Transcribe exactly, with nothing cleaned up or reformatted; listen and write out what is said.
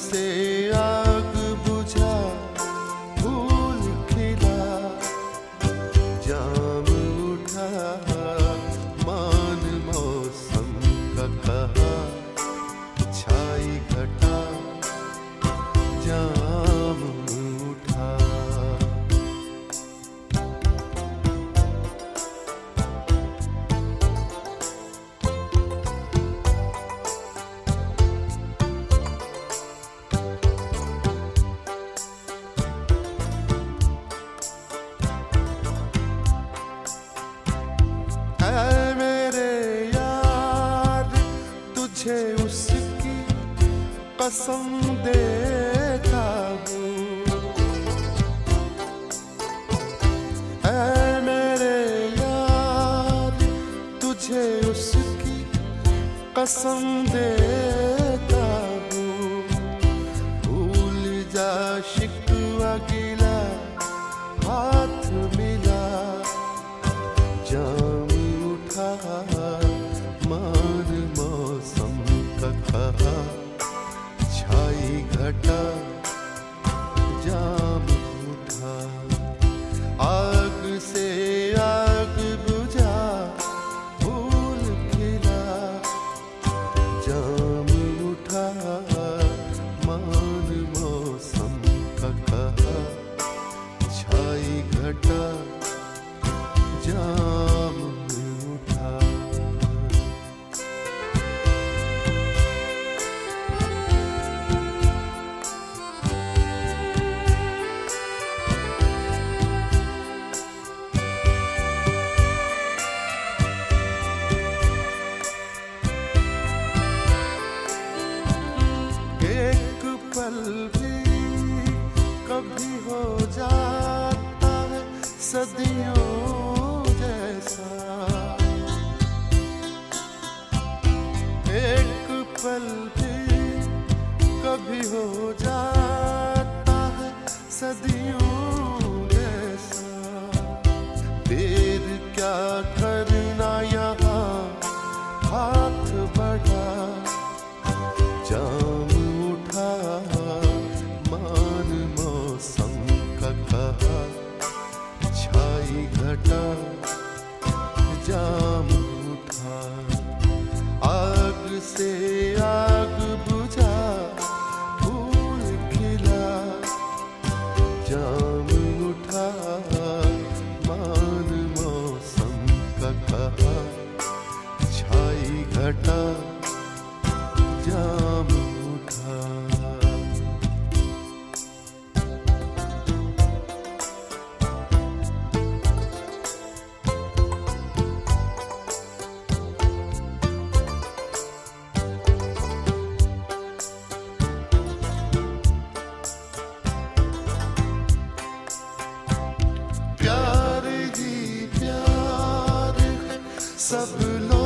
से आग बुझा, फूल खिला, जाम उठा, मान मौसम का कहा, छाई घटा, जाम उठा। तुझे उसकी कसम देता हूँ, ऐ मेरे यार तुझे उसकी कसम देता हूँ। भूल जा शिकवा गिला, हाथ मिला, जाम उठा, मान मौसम का कहा, छाई घटा, जाम उठा। आग से आग बुझा, फूल खिला, जाम उठा, मान मौसम का कहा, छाई घटा, जाम उठा। पल भी कभी हो जाता है सदियों जैसा, एक पल भी कभी हो जाता है सदियों जैसा। देर क्या करना यहाँ, हाथ बढ़ा, जाम उठा, मान मौसम का कहा, छाई घटा, जाम उठा। आग से आग बुझा, फूल खिला, जाम उठा, मान मौसम का कहा, छाई घटा, जाम उठा। प्यार ही प्यार है, सब लोग